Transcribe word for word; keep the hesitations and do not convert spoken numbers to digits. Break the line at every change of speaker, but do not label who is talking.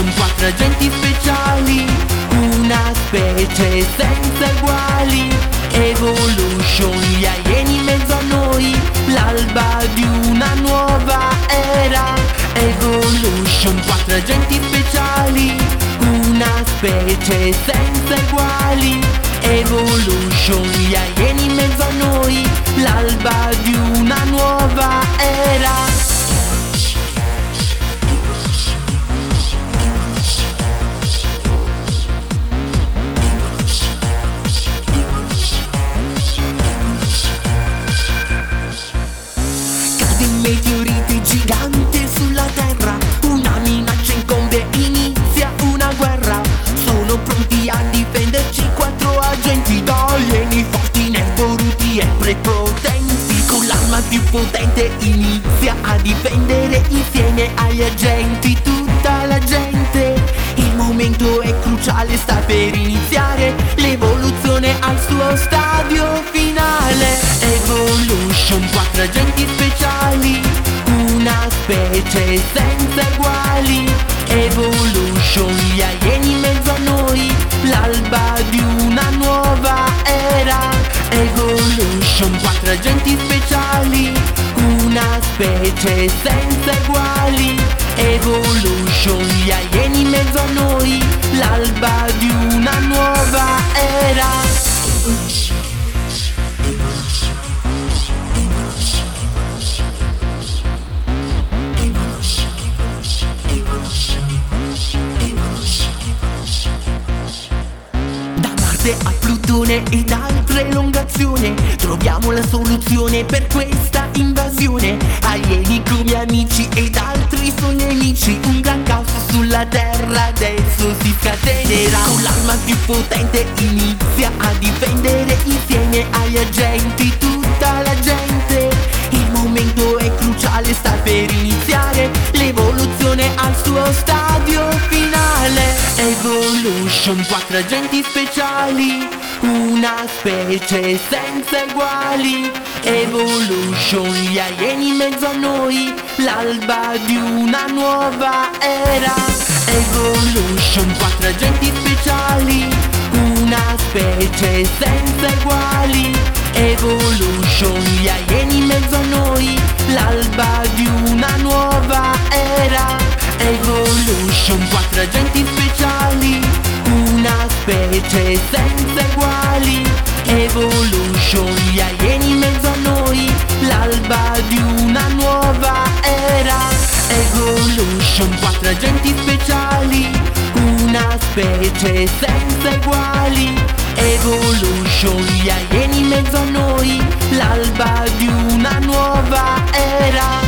Evolution, quattro agenti speciali, una specie senza uguali. Evolution, gli alieni in mezzo a noi, l'alba di una nuova era. Evolution, quattro agenti speciali, una specie senza uguali. Evolution, gli alieni in mezzo a noi, l'alba di una nuova era. Meteorite gigante sulla terra, una minaccia incombe, inizia una guerra. Sono pronti a difenderci quattro agenti alieni forti, nervoruti e prepotenti. Con l'arma più potente inizia a difendere insieme agli agenti tutta la gente. Il momento è cruciale, sta per iniziare l'evoluzione al suo stadio finale. Evolution, quattro agenti speciali, una specie senza uguali. Evolution, gli alieni in mezzo a noi, l'alba di una nuova era. Evolution, quattro agenti speciali, una specie senza uguali. Evolution, gli alieni in mezzo a noi, l'alba di una nuova era. A Plutone ed altre elongazioni troviamo la soluzione per questa invasione. Alieni come amici ed altri sono nemici, un gran caos sulla terra adesso si scatenerà. Con l'arma più potente inizia a difendere insieme agli agenti tutta la gente. Il momento è cruciale, sta per iniziare l'evoluzione al suo stadio finale. Evolution, quattro agenti speciali, una specie senza uguali. Evolution, gli alieni in mezzo a noi, l'alba di una nuova era. Evolution, quattro agenti speciali, una specie senza uguali. Evolution, gli alieni in mezzo a noi, l'alba di una nuova era. Evolution, quattro agenti speciali, una specie senza uguali. Evolution, gli alieni in mezzo a noi, l'alba di una nuova era. Evolution, quattro agenti speciali, una specie senza uguali. Evolution, gli alieni in mezzo a noi, l'alba di una nuova era.